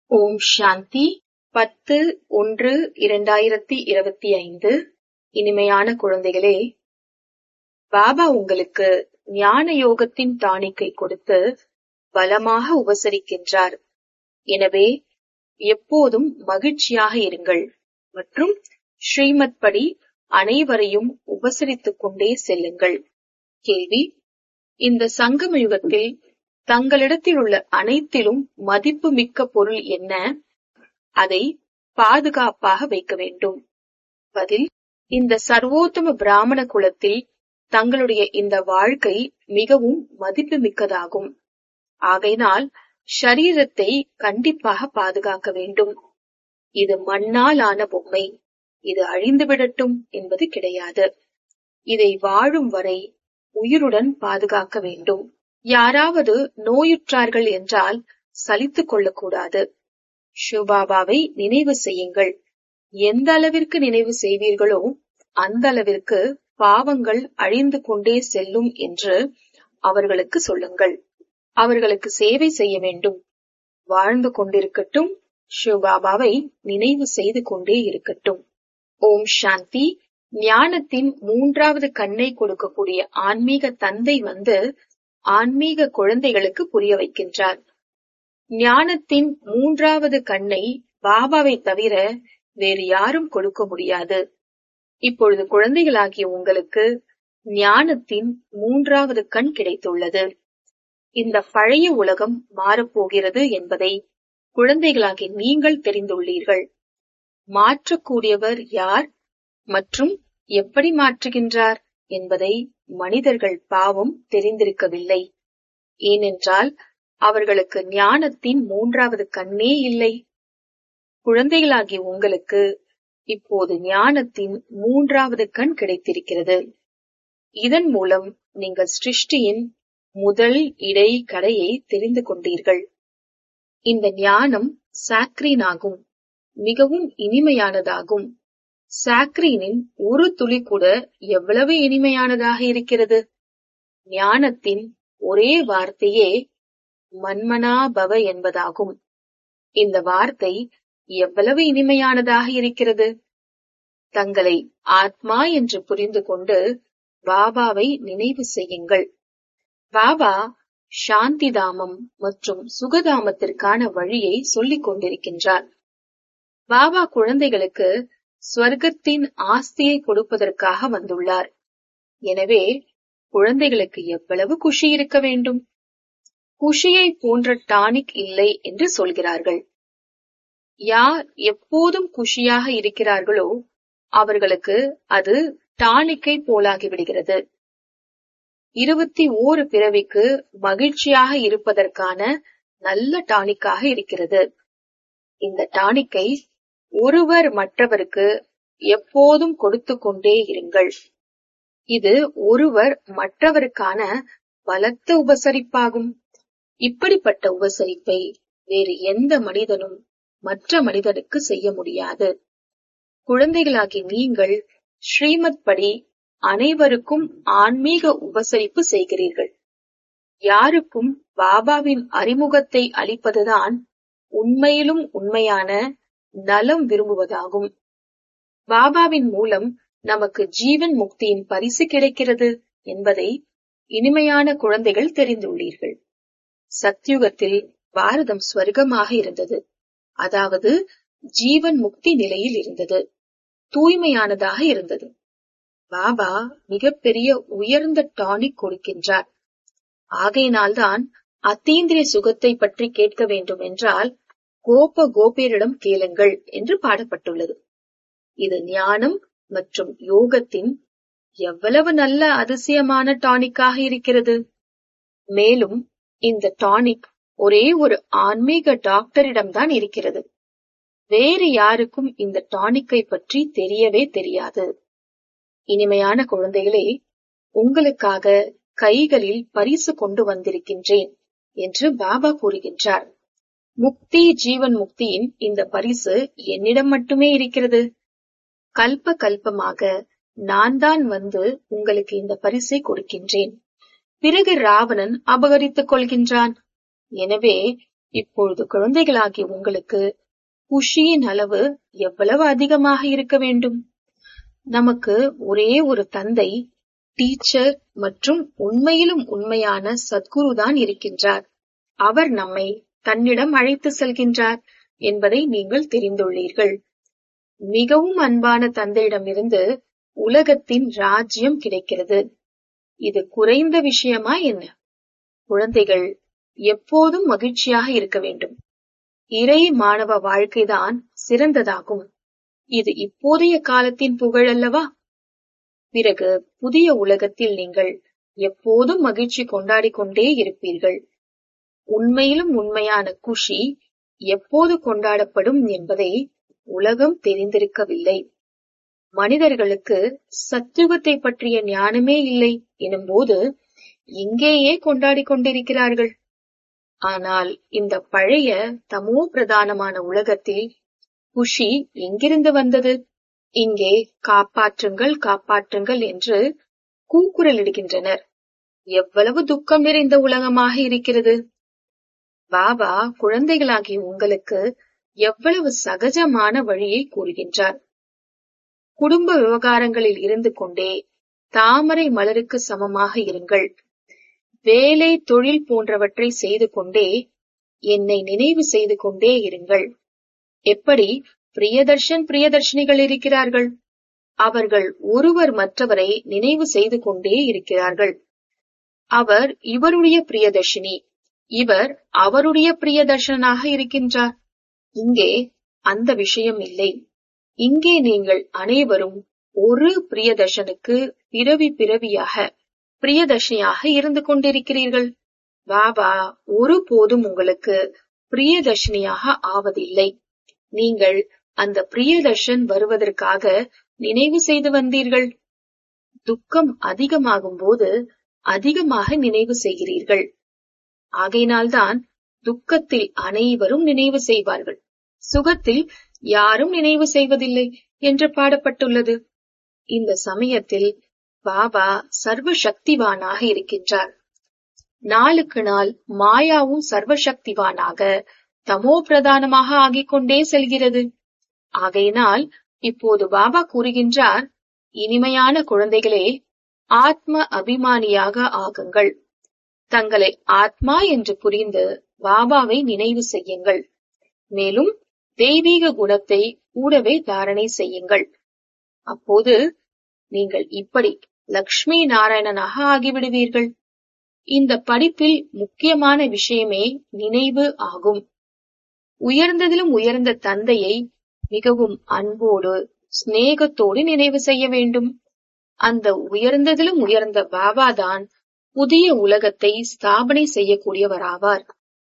ஓம் சாந்தி 10-1-2025. இனிமையான குழந்தைகளே, பாபா உங்களுக்கு ஞான யோகத்தின் டானிக்கை கொடுத்து பலமாக உபசரிக்கின்றார். எனவே எப்போதும் மகிழ்ச்சியாக இருங்கள் மற்றும் ஸ்ரீமத் படி அனைவரையும் உபசரித்துக் கொண்டே செல்லுங்கள். கேள்வி: இந்த சங்கம யுகத்தில் தங்களிடத்தில் உள்ள அனைத்திலும் மதிப்பு மிக்க பொருள் என்ன? அதை பாதுகாப்பாக வைக்க வேண்டும். பதில்: இந்த சர்வோத்தம பிராமண குலத்தில் தங்களுடைய இந்த வாழ்க்கை மிகவும் மதிப்பு மிக்கதாகும். ஆகையினால் ஷரீரத்தை கண்டிப்பாக பாதுகாக்க வேண்டும். இது மண்ணால் ஆன பொம்மை, இது அழிந்துவிடட்டும் என்பது கிடையாது. இதை வாழும் வரை உயிருடன் பாதுகாக்க வேண்டும். யாராவது நோயுற்றார்கள் என்றால் சலித்துக் கொள்ளக்கூடாது. சிவபாபாவை நினைவு செய்யுங்கள். எந்த அளவிற்கு நினைவு செய்வீர்களோ அந்த அளவிற்கு பாவங்கள் அழிந்து கொண்டே செல்லும் என்று அவர்களுக்கு சொல்லுங்கள். அவர்களுக்கு சேவை செய்ய வேண்டும். வாழ்ந்து கொண்டிருக்கட்டும், சிவபாபாவை நினைவு செய்து கொண்டே இருக்கட்டும். ஓம் சாந்தி. ஞானத்தின் 3வது கண்ணை கொடுக்கக்கூடிய ஆன்மீக தந்தை வந்து ஆன்மீக குழந்தைகளுக்கு புரிய வைக்கின்றார். ஞானத்தின் 3வது கண்ணை பாபாவை தவிர வேறு யாரும் கொடுக்க முடியாது. இப்பொழுது குழந்தைகளாகிய உங்களுக்கு ஞானத்தின் 3வது கண் கிடைத்துள்ளது. இந்த பழைய உலகம் மாறப்போகிறது என்பதை குழந்தைகளாகிய நீங்கள் தெரிந்துள்ளீர்கள். மாற்றக்கூடியவர் யார் மற்றும் எப்படி மாற்றுகின்றார் என்பதை மனிதர்கள் பாவம் தெரிந்திருக்கவில்லை. ஏனென்றால் அவர்களுக்கு ஞானத்தின் 3வது கண்ணே இல்லை. குழந்தைகளாகிய உங்களுக்கு இப்போது ஞானத்தின் 3வது கண் கிடைத்திருக்கிறது. இதன் மூலம் நீங்கள் சிருஷ்டியின் முதல் இடை கடையை தெரிந்து கொண்டீர்கள். இந்த ஞானம் சாக்ரீன் ஆகும், மிகவும் இனிமையானதாகும். சாக்ரீனின் ஒரு துளி கூட எவ்வளவு இனிமையானதாக இருக்கிறது. ஞானத்தின் ஒரே வார்த்தையே மன்மனா பவ என்பதாகும். இந்த வார்த்தை எவ்வளவு இனிமையானதாக இருக்கிறது. தங்களை ஆத்மா என்று புரிந்து கொண்டு பாபாவை நினைவு செய்யுங்கள். பாபா சாந்திதாமம் மற்றும் சுகதாமத்திற்கான வழியை சொல்லிக் கொண்டிருக்கின்றார். பாபா குழந்தைகளுக்கு ஸ்வர்க்கத்தின் ஆஸ்தியை கொடுப்பதற்காக வந்துள்ளார். எனவே குழந்தைகளுக்கு எவ்வளவு குஷி இருக்க வேண்டும். குஷியை போன்ற டானிக் இல்லை என்று சொல்கிறார்கள். யார் எப்போதும் குஷியாக இருக்கிறார்களோ அவர்களுக்கு அது டானிக்கை போலாகிவிடுகிறது. 21 பிறவிக்கு மகிழ்ச்சியாக இருப்பதற்கான நல்ல டானிக்காக இருக்கிறது. இந்த டானிக்கை ஒருவர் மற்றவருக்கு எப்போதும் கொடுத்து கொண்டே இருங்கள். இது ஒருவர் மற்றவருக்கான பலத்த உபசரிப்பாகும். இப்படிப்பட்ட உபசரிப்பை வேறு எந்த மனிதனும் மற்ற மனிதனுக்கு செய்ய முடியாது. குழந்தைகளாகி நீங்கள் ஸ்ரீமத் படி அனைவருக்கும் ஆன்மீக உபசரிப்பு செய்கிறீர்கள். யாருக்கும் பாபாவின் அறிமுகத்தை அளிப்பதுதான் உண்மையிலும் உண்மையான நலம் விரும்புவதாகும். பாபாவின் மூலம் நமக்கு ஜீவன் முக்தியின் பரிசு கிடைக்கிறது என்பதை இனிமையான குழந்தைகள் தெரிந்துள்ளீர்கள். சத்யுகத்தில் பாரதம் ஸ்வர்க்கமாக இருந்தது, அதாவது ஜீவன் முக்தி நிலையில் இருந்தது, தூய்மையானதாக இருந்தது. பாபா மிகப்பெரிய உயர்ந்த டானிக் கொடுக்கின்றார். ஆகையினால்தான் அத்தீந்திரிய சுகத்தை பற்றி கேட்க வேண்டும் என்றால் கோப கோபியரிடம் கேளுங்கள் என்று பாடப்பட்டுள்ளது. இது ஞானம் மற்றும் யோகத்தின் எவ்வளவு நல்ல அதிசயமான டானிக்காக இருக்கிறது. மேலும் இந்த டானிக் ஒரே ஒரு ஆன்மீக டாக்டரிடம்தான் இருக்கிறது. வேறு யாருக்கும் இந்த டானிக்கை பற்றி தெரியவே தெரியாது. இனிமையான குழந்தைகளே, உங்களுக்காக கைகளில் பரிசு கொண்டு வந்திருக்கின்றேன் என்று பாபா கூறுகின்றார். முக்தி ஜீவன் முக்தியின் இந்த பரிசு என்னிடம் மட்டுமே இருக்கிறது. கல்ப கல்பமாக நான் தான் வந்து உங்களுக்கு இந்த பரிசை கொடுக்கின்றேன். பிறகு ராவணன் அபகரித்துக் கொள்கின்றான். எனவே இப்பொழுது குழந்தைகளாகிய உங்களுக்கு குஷியின் அளவு எவ்வளவு அதிகமாக இருக்க வேண்டும். நமக்கு ஒரே ஒரு தந்தை, டீச்சர் மற்றும் உண்மையிலும் உண்மையான சத்குருதான் இருக்கின்றார். அவர் நம்மை தன்னிடம் அழைத்து செல்கின்றார் என்பதை நீங்கள் தெரிந்துள்ளீர்கள். மிகவும் அன்பான தந்தையிடமிருந்து உலகத்தின் ராஜ்யம் கிடைக்கிறது. இது குறைந்த விஷயமா என்ன? குழந்தைகள் எப்போதும் மகிழ்ச்சியாக இருக்க வேண்டும். இறை மாணவ வாழ்க்கைதான் சிறந்ததாகும். இது இப்போதைய காலத்தின் புகழ் அல்லவா? பிறகு புதிய உலகத்தில் நீங்கள் எப்போதும் மகிழ்ச்சி கொண்டாடிக் கொண்டே இருப்பீர்கள். உண்மையிலும் உண்மையான குஷி எப்போது கொண்டாடப்படும் என்பதை உலகம் தெரிந்திருக்கவில்லை. மனிதர்களுக்கு சத்யுகத்தை பற்றிய ஞானமே இல்லை எனும்போது இங்கேயே கொண்டாடிக் கொண்டிருக்கிறார்கள். ஆனால் இந்த பழைய தமோ பிரதானமான உலகத்தில் குஷி எங்கிருந்து வந்தது? இங்கே காப்பாற்றுங்கள் காப்பாற்றுங்கள் என்று கூக்குரலிடுகின்றனர். எவ்வளவு துக்கம் நிறைந்த உலகமாக இருக்கிறது. பாபா குழந்தைகளாகிய உங்களுக்கு எவ்வளவு சகஜமான வழியை கூறுகின்றார். குடும்ப விவகாரங்களில் இருந்து கொண்டே தாமரை மலருக்கு சமமாக இருங்கள். வேலை, தொழில் போன்றவற்றை செய்து கொண்டே என்னை நினைவு செய்து கொண்டே இருங்கள். எப்படி பிரியதர்ஷினிகள் இருக்கிறார்கள். அவர்கள் ஒருவர் மற்றவரை நினைவு செய்து கொண்டே இருக்கிறார்கள். அவர் இவருடைய பிரியதர்ஷினி, இவர் அவருடைய பிரியதர்ஷனாக இருக்கின்றார். இங்கே அந்த விஷயம் இல்லை. இங்கே நீங்கள் அனைவரும் ஒரு பிரியதர்ஷனுக்கு பிறவி பிறவியாக பிரியதர்ஷினியாக இருந்து கொண்டிருக்கிறீர்கள். பாபா ஒருபோதும் உங்களுக்கு பிரியதர்ஷினியாக ஆவதில்லை. நீங்கள் அந்த பிரியதர்ஷன் வருவதற்காக நினைவு செய்து வந்தீர்கள். துக்கம் அதிகமாகும் போது அதிகமாக நினைவு செய்கிறீர்கள். ஆகையினால்தான் துக்கத்தில் அனைவரும் நினைவு செய்வார்கள், சுகத்தில் யாரும் நினைவு செய்வதில்லை என்று பாடப்பட்டுள்ளது. இந்த சமயத்தில் பாபா சர்வ சக்திவானாக இருக்கின்றார். நாளுக்கு நாள் மாயாவும் சர்வ சக்திவானாக தமோ பிரதானமாக ஆகிக் கொண்டே செல்கிறது. ஆகையினால் இப்போது பாபா கூறுகின்றார், இனிமையான குழந்தைகளே, ஆத்ம அபிமானியாக ஆகுங்கள். தங்களை ஆத்மா என்று புரிந்து பாபாவை நினைவு செய்யுங்கள். மேலும் தெய்வீக குணத்தை கூடவே தாரணை செய்யுங்கள். அப்போது நீங்கள் இப்படி லக்ஷ்மி நாராயணனாக ஆகிவிடுவீர்கள். இந்த படிப்பில் முக்கியமான விஷயமே நினைவு ஆகும். உயர்ந்ததிலும் உயர்ந்த தந்தையை மிகவும் அன்போடு சிநேகத்தோடு நினைவு செய்ய வேண்டும். அந்த உயர்ந்ததிலும் உயர்ந்த பாபாதான் புதிய உலகத்தை ஸ்தாபனை செய்யக்கூடியவராவார்.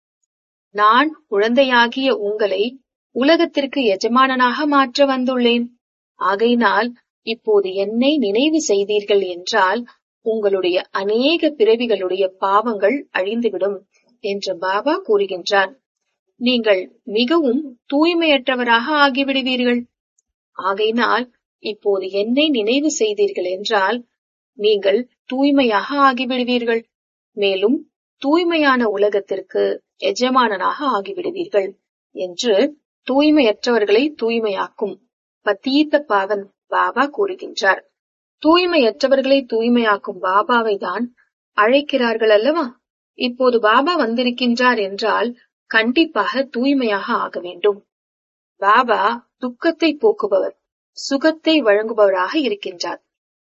நான் குழந்தையாகிய உங்களை உலகத்திற்கு எஜமானனாக மாற்ற வந்துள்ளேன். ஆகையினால் இப்போது என்னை நினைவு செய்தீர்கள் என்றால் உங்களுடைய அநேக பிறவிகளுடைய பாவங்கள் அழிந்துவிடும் என்று பாபா கூறுகின்றார். நீங்கள் மிகவும் தூய்மையற்றவராக ஆகிவிடுவீர்கள். ஆகையினால் இப்போது என்னை நினைவு செய்தீர்கள் என்றால் நீங்கள் தூய்மையாக ஆகிவிடுவீர்கள். மேலும் தூய்மையான உலகத்திற்கு எஜமானனாக ஆகிவிடுவீர்கள் என்று தூய்மையற்றவர்களை தூய்மையாக்கும் பதீத்த பாவன் பாபா கூறுகின்றார். தூய்மையற்றவர்களை தூய்மையாக்கும் பாபாவை தான் அழைக்கிறார்கள் அல்லவா? இப்போது பாபா வந்திருக்கின்றார் என்றால் கண்டிப்பாக தூய்மையாக ஆக வேண்டும். பாபா துக்கத்தை போக்குபவர், சுகத்தை வழங்குபவராக இருக்கின்றார்.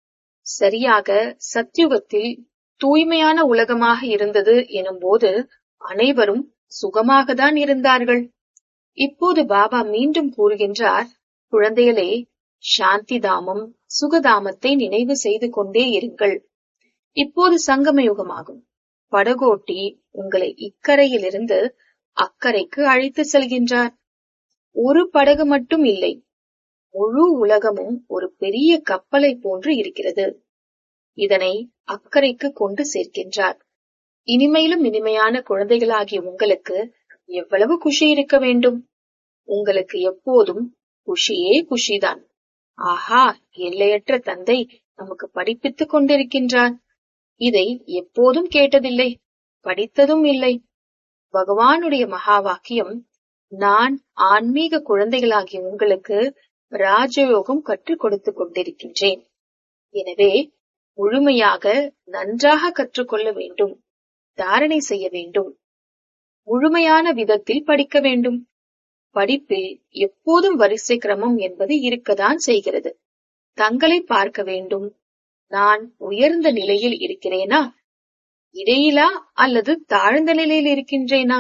சரியாக சத்யுகத்தில் தூய்மையான உலகமாக இருந்தது எனும்போது அனைவரும் சுகமாகத்தான் இருந்தார்கள். இப்போது பாபா மீண்டும் கூறுகின்றார், குழந்தைகளே, சாந்தி தாமம், சுகதாமத்தை நினைவு செய்து கொண்டே இருங்கள். இப்போது சங்கம யுகமாகும். படகோட்டி உங்களை இக்கரையிலிருந்து அக்கரைக்கு அழைத்து செல்கின்றார். ஒரு படகு மட்டும் இல்லை, முழு உலகமும் ஒரு பெரிய கப்பலை போன்று இருக்கிறது. இதனை அக்கரைக்கு கொண்டு சேர்க்கின்றார். இனிமையிலும் இனிமையான குழந்தைகளாகிய உங்களுக்கு எவ்வளவு குஷி இருக்க வேண்டும். உங்களுக்கு எப்போதும் குஷியே குஷிதான். ஆஹா, எல்லையற்ற தந்தை நமக்கு படிப்பித்துக் கொண்டிருக்கின்றார். இதை எப்போதும் கேட்டதில்லை, படித்ததும் இல்லை. பகவானுடைய மகா வாக்கியம், நான் ஆன்மீக குழந்தைகளாகிய உங்களுக்கு ராஜயோகம் கற்றுக் கொடுத்துக் கொண்டிருக்கின்றேன். எனவே முழுமையாக நன்றாக கற்றுக்கொள்ள வேண்டும், தாரணை செய்ய வேண்டும், முழுமையான விதத்தில் படிக்க வேண்டும். படிப்பில் எப்போதும் வரிசை கிரமம் என்பது இருக்கத்தான் செய்கிறது. தங்களை பார்க்க வேண்டும். நான் உயர்ந்த நிலையில் இருக்கிறேனா, இடையிலா அல்லது தாழ்ந்த நிலையில் இருக்கின்றேனா?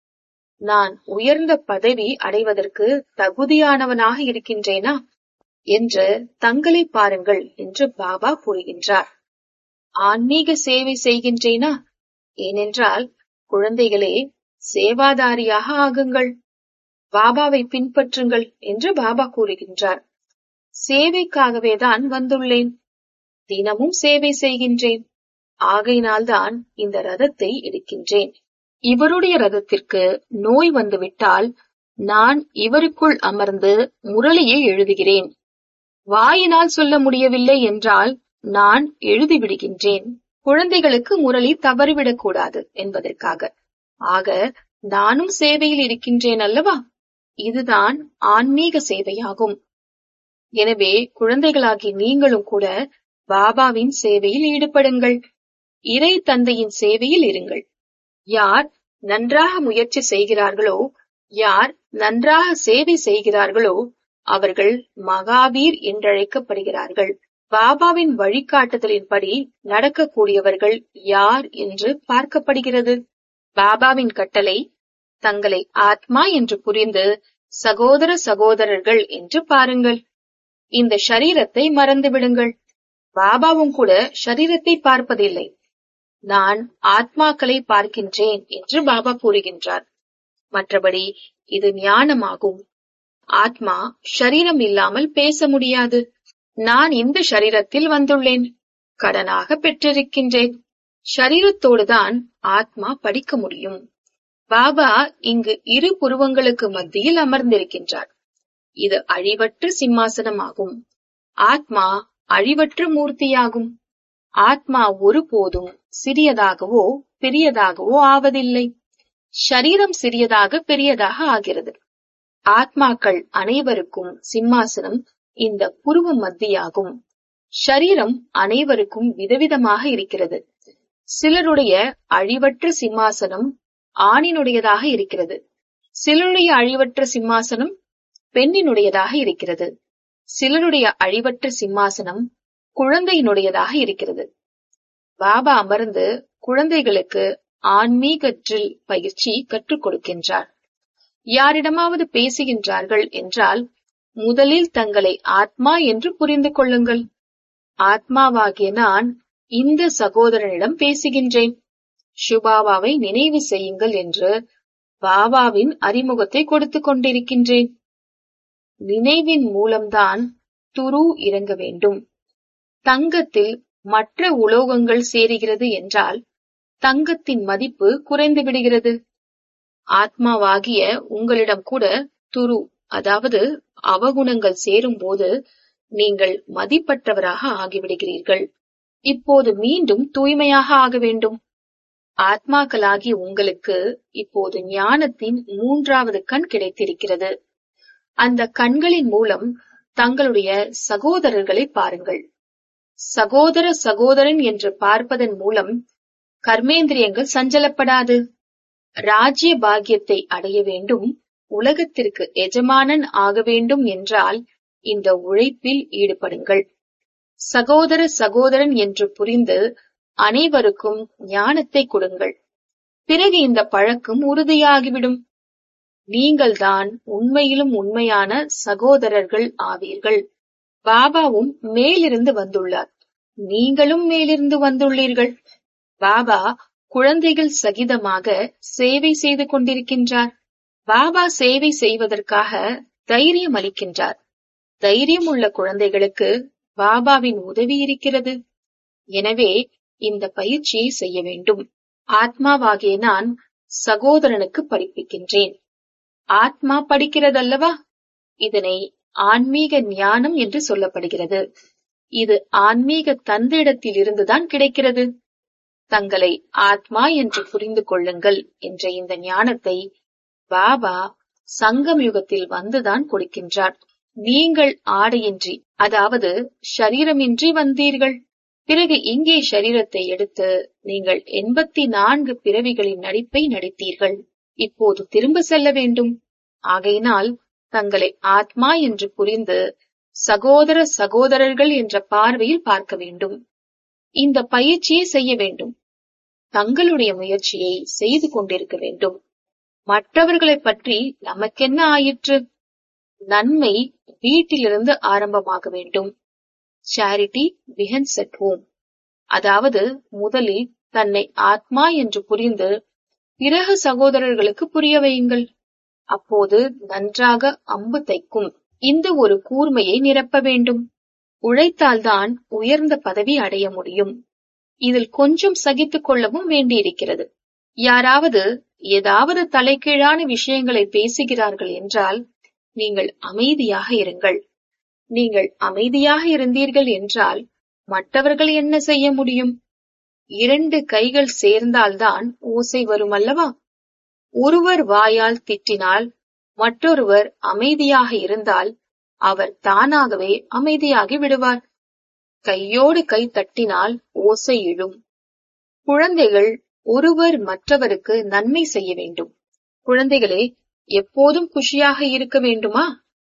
நான் உயர்ந்த பதவி அடைவதற்கு தகுதியானவனாக இருக்கின்றேனா என்று தங்களை பாருங்கள் என்று பாபா கூறுகின்றார். ஆன்மீக சேவை செய்கின்றேனா? ஏனென்றால் குழந்தைகளே, சேவாதாரியாக ஆகுங்கள், பாபாவை பின்பற்றுங்கள் என்று பாபா கூறுகின்றார். சேவைக்காகவேதான் வந்துள்ளேன், தினமும் சேவை செய்கின்றேன், ஆகையினால்தான் இந்த ரதத்தை எடுக்கின்றேன். இவருடைய ரதத்திற்கு நோய் வந்துவிட்டால் நான் இவருக்குள் அமர்ந்து முரளியை எழுதுகிறேன். வாயினால் சொல்ல முடியவில்லை என்றால் நான் எழுதிவிடுகின்றேன். குழந்தைகளுக்கு முரளி தவறிவிடக்கூடாது என்பதற்காக. ஆக நானும் சேவையில் இருக்கின்றேன் அல்லவா? இதுதான் ஆன்மீக சேவையாகும். எனவே குழந்தைகளாகி நீங்களும் கூட பாபாவின் சேவையில் ஈடுபடுங்கள். இறை தந்தையின் சேவையில் இருங்கள். யார் நன்றாக முயற்சி செய்கிறார்களோ, யார் நன்றாக சேவை செய்கிறார்களோ அவர்கள் மகாவீர் என்றழைக்கப்படுகிறார்கள். பாபாவின் வழிகாட்டுதலின்படி நடக்கக்கூடியவர்கள் யார் என்று பார்க்கப்படுகிறது. பாபாவின் கட்டளை, தங்களை ஆத்மா என்று புரிந்து சகோதர சகோதரர்கள் என்று பாருங்கள். இந்த ஷரீரத்தை மறந்து விடுங்கள். பாபாவும் கூட ஷரீரத்தை பார்ப்பதில்லை. நான் ஆத்மாக்களை பார்க்கின்றேன் என்று பாபா கூறுகின்றார். மற்றபடி இது ஞானமாகும். ஆத்மா ஷரீரம் இல்லாமல் பேச முடியாது. நான் இந்த ஷரீரத்தில் வந்துள்ளேன், கடனாக பெற்றிருக்கின்றேன். ஷரீரத்தோடுதான் ஆத்மா படிக்க முடியும். பாபா இங்கு இரு புருவங்களுக்கு மத்தியில் அமர்ந்திருக்கின்றார். இது அழிவற்ற சிம்மாசனமாகும். ஆத்மா அழிவற்ற மூர்த்தியாகும். ஆத்மா ஒருபோதும் சிறியதாகவோ பெரியதாகவோ ஆவதில்லை. ஷரீரம் சிறியதாக பெரியதாக ஆகிறது. ஆத்மாக்கள் அனைவருக்கும் சிம்மாசனம் இந்த புருவ மத்தியாகும். ஷரீரம் அனைவருக்கும் விதவிதமாக இருக்கிறது. சிலருடைய அழிவற்ற சிம்மாசனம் ஆணினுடையதாக இருக்கிறது. சிலருடைய அழிவற்ற சிம்மாசனம் பெண்ணினுடையதாக இருக்கிறது. சிலருடைய அழிவற்ற சிம்மாசனம் குழந்தையினுடையதாக இருக்கிறது. பாபா அமர்ந்து குழந்தைகளுக்கு ஆன்மீக ட்ரில் பயிற்சி கற்றுக் கொடுக்கின்றார். யாரிடமாவது பேசுகின்றார்கள் என்றால் முதலில் தங்களை ஆத்மா என்று புரிந்து கொள்ளுங்கள். ஆத்மாவாகிய நான் இந்த சகோதரனிடம் பேசுகின்றேன், ஷுபாபாவை நினைவு செய்யுங்கள் என்று பாபாவின் அறிமுகத்தை கொடுத்துக் கொண்டிருக்கின்றேன். நினைவின் மூலம்தான் துரு இறங்க வேண்டும். தங்கத்தில் மற்ற உலோகங்கள் சேருகிறது என்றால் தங்கத்தின் மதிப்பு குறைந்து விடுகிறது. ஆத்மாவாகிய உங்களிடம் கூட துரு, அதாவது அவகுணங்கள் சேரும் போது நீங்கள் மதிப்பற்றவராக ஆகிவிடுகிறீர்கள். இப்போது மீண்டும் தூய்மையாக ஆக வேண்டும். ஆத்மாக்களாகிய உங்களுக்கு இப்போது ஞானத்தின் 3வது கண் கிடைத்திருக்கிறது. அந்த கண்களின் மூலம் தங்களுடைய சகோதரர்களை பாருங்கள். சகோதர சகோதரன் என்று பார்ப்பதன் மூலம் கர்மேந்திரியங்கள் சஞ்சலப்படாது. ராஜ்ய பாக்கியத்தை அடைய வேண்டும், உலகத்திற்கு எஜமானன் ஆக வேண்டும் என்றால் இந்த உழைப்பில் ஈடுபடுங்கள். சகோதர சகோதரன் என்று புரிந்து அனைவருக்கும் ஞானத்தை கொடுங்கள். பிறகு இந்த பழக்கம் உறுதியாகிவிடும். நீங்கள்தான் உண்மையிலும் உண்மையான சகோதரர்கள் ஆவீர்கள். பாபாவும் மேலிருந்து வந்துள்ளார், நீங்களும் மேலிருந்து வந்துள்ளீர்கள். பாபா குழந்தைகள் சகிதமாக சேவை செய்து கொண்டிருக்கின்றார். பாபா சேவை செய்வதற்காக தைரியம் அளிக்கின்றார். தைரியம் உள்ள குழந்தைகளுக்கு பாபாவின் உதவி இருக்கிறது. எனவே இந்த பயிற்சியை செய்ய வேண்டும். ஆத்மாவாகிய நான் சகோதரனுக்கு படிப்பிக்கின்றேன். ஆத்மா படிக்கிறதல்லவா? இதனை ஆன்மீக ஞானம் என்று சொல்லப்படுகிறது. இது ஆன்மீக தந்தையிடத்தில் இருந்துதான் கிடைக்கிறது. தங்களை ஆத்மா என்று புரிந்து கொள்ளுங்கள் என்ற இந்த ஞானத்தை பாபா சங்கம் யுகத்தில் வந்துதான் கொடுக்கின்றார். நீங்கள் ஆடையின்றி, அதாவது ஷரீரமின்றி வந்தீர்கள். பிறகு இங்கே ஷரீரத்தை எடுத்து நீங்கள் 84 பிறவிகளின் நடிப்பை நடித்தீர்கள். இப்போது திரும்ப செல்ல வேண்டும். ஆகையினால் தங்களை ஆத்மா என்று புரிந்து சகோதர சகோதரர்கள் என்ற பார்வையில் பார்க்க வேண்டும். இந்த பயிற்சியை செய்ய வேண்டும். தங்களுடைய முயற்சியை செய்து கொண்டிருக்க வேண்டும். மற்றவர்களை பற்றி நமக்கென்ன ஆயிற்று? நன்மை வீட்டிலிருந்து ஆரம்பமாக வேண்டும். Charity begins at home. அதாவது முதலில் தன்னை ஆத்மா என்று புரிந்து பிறகு சகோதரர்களுக்கு புரிய வையுங்கள். அப்போது நன்றாக அம்பு தைக்கும். இந்த ஒரு கூர்மையை நிரப்ப வேண்டும். உழைத்தால்தான் உயர்ந்த பதவி அடைய முடியும். இதில் கொஞ்சம் சகித்துக் கொள்ளவும் வேண்டியிருக்கிறது. யாராவது ஏதாவது தலைகீழான விஷயங்களை பேசுகிறார்கள் என்றால் நீங்கள் அமைதியாக இருங்கள். நீங்கள் அமைதியாக இருந்தீர்கள் என்றால் மற்றவர்கள் என்ன செய்ய முடியும்? 2 கைகள் சேர்ந்தால்தான் ஓசை வரும் அல்லவா? ஒருவர் வாயால் திட்டினால் மற்றொருவர் அமைதியாக இருந்தால் அவர் தானாகவே அமைதியாகி விடுவார். கையோடு கை தட்டினால் ஓசை எழும். குழந்தைகள் ஒருவர் மற்றவருக்கு நன்மை செய்ய வேண்டும். குழந்தைகளே, எப்போதும் குஷியாக இருக்க வேண்டுமா?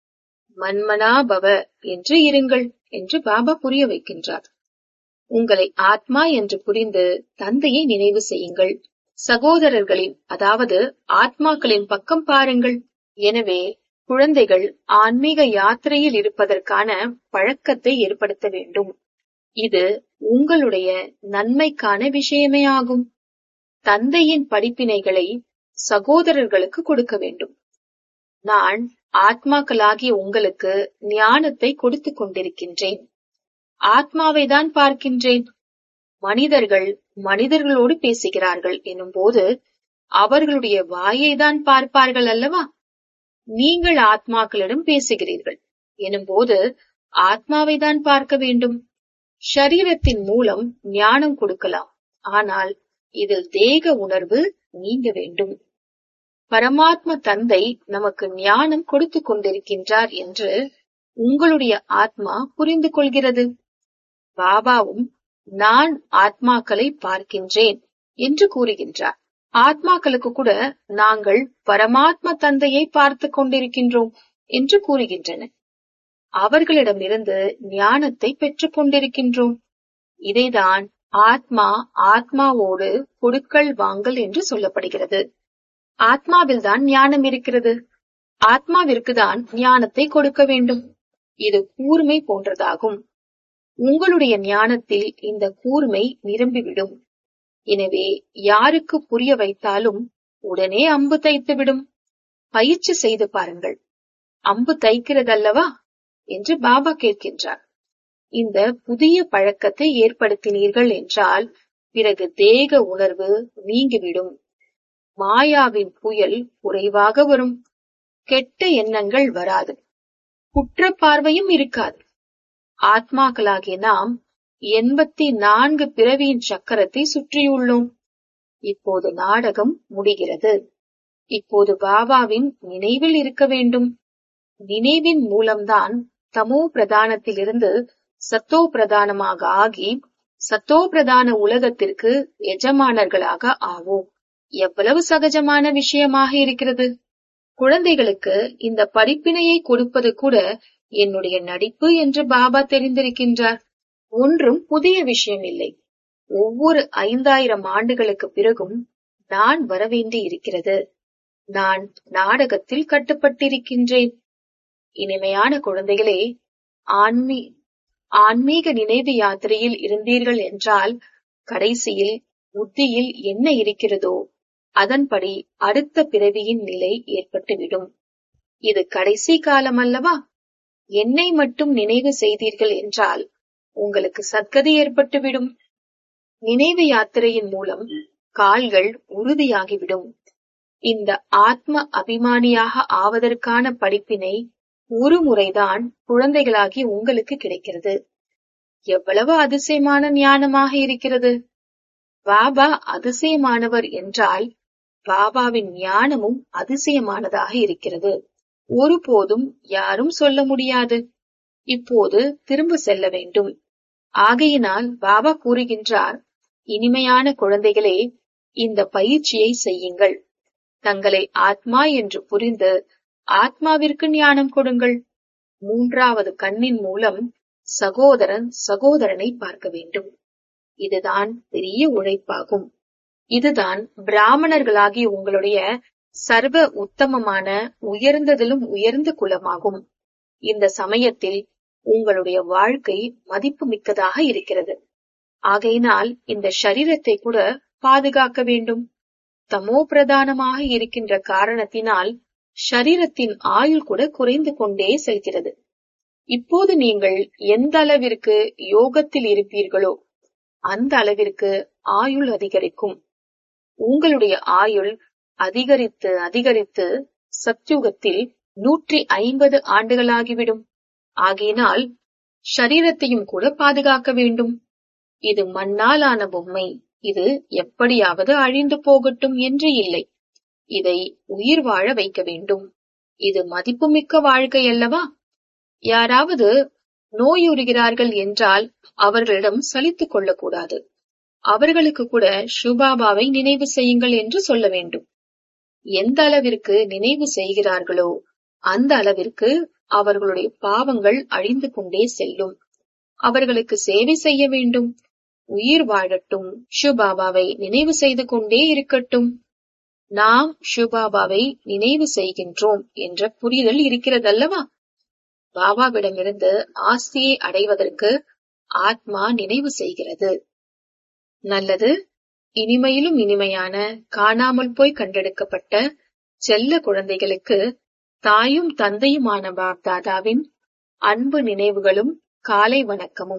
மன்மனா பவ என்று இருங்கள் என்று பாபா புரிய வைக்கின்றார். உங்களை ஆத்மா என்று புரிந்து தந்தையை நினைவு செய்யுங்கள். சகோதரர்களின், அதாவது ஆத்மாக்களின் பக்கம் பாருங்கள். எனவே குழந்தைகள் ஆன்மீக யாத்திரையில் இருப்பதற்கான பழக்கத்தை ஏற்படுத்த வேண்டும். இது உங்களுடைய நன்மைக்கான விஷயமே ஆகும். தந்தையின் படிப்பினைகளை சகோதரர்களுக்கு கொடுக்க வேண்டும். நான் ஆத்மாக்களாகிய உங்களுக்கு ஞானத்தை கொடுத்துக் கொண்டிருக்கின்றேன். ஆத்மாவைதான் பார்க்கின்றேன். மனிதர்கள் மனிதர்களோடு பேசுகிறார்கள் எனும் போது அவர்களுடைய வாயை தான் பார்ப்பார்கள் அல்லவா? நீங்கள் ஆத்மாக்களிடம் பேசுகிறீர்கள் எனும் போது ஆத்மாவை தான் பார்க்க வேண்டும். ஷரீரத்தின் மூலம் ஞானம் கொடுக்கலாம். ஆனால் இதில் தேக உணர்வு நீங்க வேண்டும். பரமாத்ம தந்தை நமக்கு ஞானம் கொடுத்துக் கொண்டிருக்கின்றார் என்று உங்களுடைய ஆத்மா புரிந்து கொள்கிறது. பாபாவும் நான் ஆத்மாக்களை பார்க்கின்றேன் என்று கூறுகின்றார். ஆத்மாக்களுக்கு கூட நாங்கள் பரமாத்ம தந்தையை பார்த்து கொண்டிருக்கின்றோம் என்று கூறுகின்றன. அவர்களிடமிருந்து ஞானத்தை பெற்றுக் கொண்டிருக்கின்றோம். இதைதான் ஆத்மா ஆத்மாவோடு கொடுக்கல் வாங்கல் என்று சொல்லப்படுகிறது. ஆத்மாவில்தான் ஞானம் இருக்கிறது. ஆத்மாவிற்குதான் ஞானத்தை கொடுக்க வேண்டும். இது கூர்மை போன்றதாகும். உங்களுடைய ஞானத்தில் இந்த கூர்மை நிரம்பிவிடும். எனவே யாருக்கு புரிய வைத்தாலும் உடனே அம்பு தைத்துவிடும். பயிற்சி செய்து பாருங்கள். அம்பு தைக்கிறதல்லவா என்று பாபா கேட்கின்றார். இந்த புதிய பழக்கத்தை ஏற்படுத்தினீர்கள் என்றால் பிறகு தேக உணர்வு நீங்கிவிடும். மாயாவின் புயல் குறைவாக வரும். கெட்ட எண்ணங்கள் வராது. குற்ற பார்வையும் இருக்காது. ஆத்மாக்களாகிய நாம் 84 பிறவியின் சக்கரத்தை சுற்றியுள்ளோம். இப்போது நாடகம் முடிகிறது. இப்போது பாபாவின் நினைவில் இருக்க வேண்டும். நினைவின் மூலம்தான் தமோ பிரதானத்திலிருந்து சத்தோ பிரதானமாக ஆகி சத்தோ பிரதான உலகத்திற்கு எஜமானர்களாக ஆவோம். எவ்வளவு சகஜமான விஷயமாக இருக்கிறது. குழந்தைகளுக்கு இந்த படிப்பினையை கொடுப்பது கூட என்னுடைய நடிப்பு என்று பாபா தெரிந்திருக்கின்றார். ஒன்றும் புதிய விஷயம் இல்லை. ஒவ்வொரு 5000 ஆண்டுகளுக்கு பிறகும் நான் வரவேண்டி இருக்கிறது. நான் நாடகத்தில் கட்டுப்பட்டிருக்கின்றேன். இனிமையான குழந்தைகளே, ஆன்மீக நினைவு யாத்திரையில் இருந்தீர்கள் என்றால் கடைசியில் புத்தியில் என்ன இருக்கிறதோ அதன்படி அடுத்த பிறவியின் நிலை ஏற்பட்டுவிடும். இது கடைசி காலம் அல்லவா? என்னை மட்டும் நினைவு செய்தீர்கள் என்றால் உங்களுக்கு சத்கதி ஏற்பட்டுவிடும். நினைவு யாத்திரையின் மூலம் கால்கள் உறுதியாகிவிடும். இந்த ஆத்ம அபிமானியாக ஆவதற்கான படிப்பினை ஒரு முறைதான் குழந்தைகளாகி உங்களுக்கு கிடைக்கிறது. எவ்வளவு அதிசயமான ஞானமாக இருக்கிறது. பாபா அதிசயமானவர் என்றால் பாபாவின் ஞானமும் அதிசயமானதாக இருக்கிறது. ஒருபோதும் யாரும் சொல்ல முடியாது. இப்போது திரும்ப செல்ல வேண்டும். ஆகையினால் பாபா கூறுகின்றார், இனிமையான குழந்தைகளே, இந்த பயிற்சியை செய்யுங்கள். தங்களை ஆத்மா என்று புரிந்து ஆத்மாவிற்கு ஞானம் கொடுங்கள். மூன்றாவது கண்ணின் மூலம் சகோதரன் சகோதரனை பார்க்க வேண்டும். இதுதான் பெரிய உழைப்பாகும். இதுதான் பிராமணர்களாகிய உங்களுடைய சர்வ உத்தமமான உயர்ந்ததிலும் உயர்ந்த குலமாகும். இந்த சமயத்தில் உங்களுடைய வாழ்க்கை மதிப்பு மிக்கதாக இருக்கிறது. ஆகையினால் இந்த சரீரத்தை கூட பாதுகாக்க வேண்டும். தமோ பிரதானமாக இருக்கின்ற காரணத்தினால் ஷரீரத்தின் ஆயுள் கூட குறைந்து கொண்டே செல்கிறது. இப்போது நீங்கள் எந்த அளவிற்கு யோகத்தில் இருப்பீர்களோ அந்த அளவிற்கு ஆயுள் அதிகரிக்கும். உங்களுடைய ஆயுள் அதிகரித்து அதிகரித்து சத்யுகத்தில் 150 ஆண்டுகளாகிவிடும். ஆகையினால் ஷரீரத்தையும் கூட பாதுகாக்க வேண்டும். இது மண்ணால் ஆன பொம்மை, இது எப்படியாவது அழிந்து போகட்டும் என்று இல்லை. இதை உயிர் வாழ வைக்க வேண்டும். இது மதிப்புமிக்க வாழ்க்கை அல்லவா? யாராவது நோயுறுகிறார்கள் என்றால் அவர்களிடம் சலித்துக் கொள்ளக்கூடாது. அவர்களுக்கு கூட ஷிவபாபாவை நினைவு செய்யுங்கள் என்று சொல்ல வேண்டும். எந்த அளவிற்கு நினைவு செய்கிறார்களோ அந்த அளவிற்கு அவர்களுடைய பாவங்கள் அழிந்து கொண்டே செல்லும். அவர்களுக்கு சேவை செய்ய வேண்டும். உயிர் வாழட்டும், ஷிவபாபாவை நினைவு செய்து கொண்டே இருக்கட்டும். நாம் ஷிவபாபாவை நினைவு செய்கின்றோம் என்ற புரிதல் இருக்கிறதல்லவா? பாபாவிடமிருந்து ஆஸ்தியை அடைவதற்கு ஆத்மா நினைவு செய்கிறது. நல்லது. இனிமையிலும் இனிமையான காணாமல் போய் கண்டெடுக்கப்பட்ட செல்ல குழந்தைகளுக்கு தாயும் தந்தையுமான பாப்தாதாவின் அன்பு நினைவுகளும் காலை வணக்கமும்.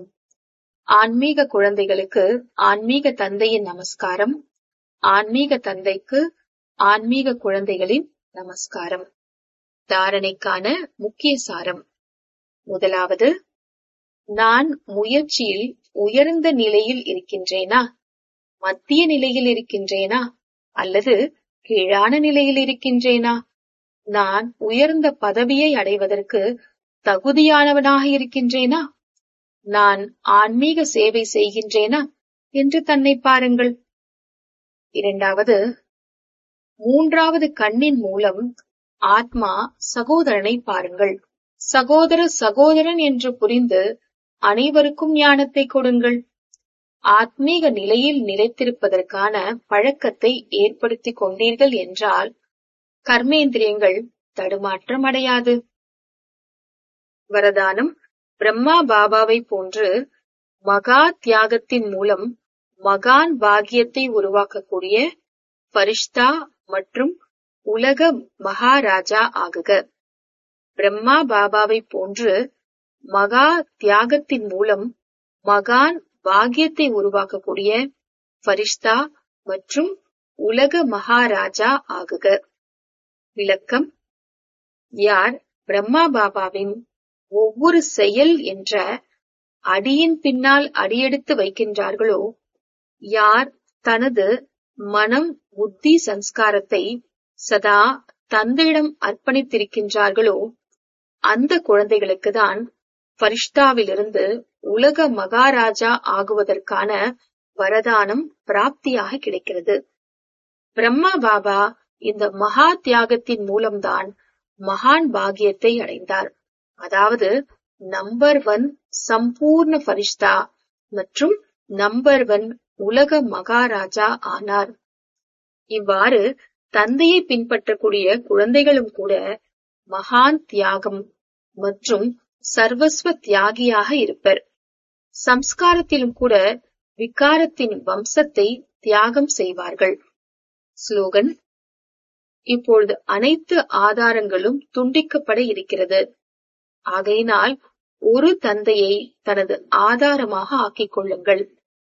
ஆன்மீக குழந்தைகளுக்கு ஆன்மீக தந்தையின் நமஸ்காரம். ஆன்மீக தந்தைக்கு ஆன்மீக குழந்தைகளின் நமஸ்காரம். தாரணைக்கான முக்கிய சாரம். முதலாவது, நான் முயற்சியில் உயர்ந்த நிலையில் இருக்கின்றேனா, மத்திய நிலையில் இருக்கின்றேனா, அல்லது கீழான நிலையில் இருக்கின்றேனா? நான் உயர்ந்த பதவியை அடைவதற்கு தகுதியானவனாக இருக்கின்றேனா? நான் ஆன்மீக சேவை செய்கின்றேனா என்று தன்னை பாருங்கள். இரண்டாவது, மூன்றாவது கண்ணின் மூலம் ஆத்மா சகோதரனை பாருங்கள். சகோதர சகோதரன் என்று புரிந்து அனைவருக்கும் ஞானத்தை கொடுங்கள். ஆத்மீக நிலையில் நிலைத்திருப்பதற்கான பழக்கத்தை ஏற்படுத்திக் கொண்டீர்கள் என்றால் கர்மேந்திரியங்கள் தடுமாற்றம் அடையாது. வரதானம். பிரம்மா பாபாவை போன்று மகா தியாகத்தின் மூலம் மகான் பாக்கியத்தை உருவாக்கக்கூடிய பரிஷ்தா மற்றும் உலக மகாராஜா ஆகுக. பிரம்மா பாபாவை போன்று மகா தியாகத்தின் மூலம் மகான் பாக்கியத்தை உருவாக்கக்கூடிய பரிஷ்தா மற்றும் உலக மகாராஜா ஆகுக. விளக்கம். யார் பிரம்மா பாபாவின் ஒவ்வொரு செயல் என்ற அடியின் பின்னால் அடியெடுத்து வைக்கின்றார்களோ, யார் தனது மனம் புத்தி சம்ஸ்காரத்தை சதா தந்தையிடம் அர்ப்பணித்திருக்கின்றார்களோ அந்த குழந்தைகளுக்குதான் பரிஷ்தாவிலிருந்து உலக மகாராஜா ஆகுவதற்கான வரதானம் பிராப்தியாக கிடைக்கிறது. பிரம்மா பாபா இந்த மகா தியாகத்தின் மூலம்தான் மகான் பாக்கியத்தை அடைந்தார். அதாவது நம்பர் 1 சம்பூர்ண பரிஷ்தா மற்றும் நம்பர் 1 உலக மகாராஜா ஆனார். இவ்வாறு தந்தையை பின்பற்றக்கூடிய குழந்தைகளும் கூட மகான் தியாகம் மற்றும் சர்வஸ்வ தியாகியாக இருப்பர். சம்ஸ்காரத்திலும் கூட விகாரத்தின் வம்சத்தை தியாகம் செய்வார்கள். ஸ்லோகன். இப்பொழுது அனைத்து ஆதாரங்களும் துண்டிக்கப்பட இருக்கிறது. ஆகையினால் ஒரு தந்தையை தனது ஆதாரமாக ஆக்கிக் கொள்ளுங்கள்.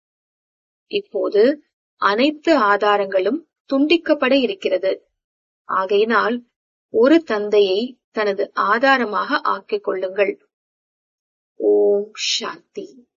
இப்போது அனைத்து ஆதாரங்களும் துண்டிக்கப்பட இருக்கிறது. ஆகையினால் ஒரு தந்தையை தனது ஆதாரமாக ஆக்கிக் கொள்ளுங்கள். ஓம் சாந்தி.